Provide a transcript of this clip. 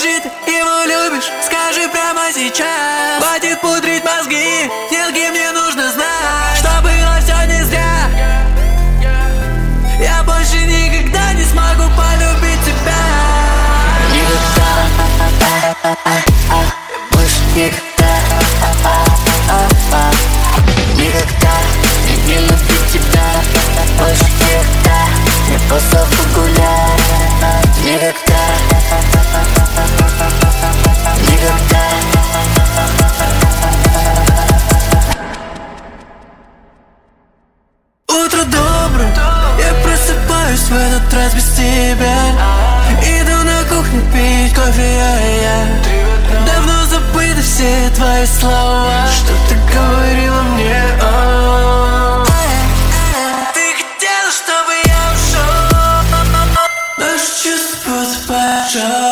Скажи, ты его любишь, скажи прямо сейчас. Хватит пудрить мозги, деньги мне нужно знать, что было все не зря. Я больше никогда не смогу полюбить тебя. Никогда, больше никогда, никогда не любить тебя. Больше никогда, не просто погулять. Никогда, никогда. Утро доброе, я просыпаюсь в этот раз без тебя. Иду на кухню пить кофе, я давно забыты все твои слова, что ты говорила мне. Ты хотела, чтобы я ушел, наши чувства просто пожал.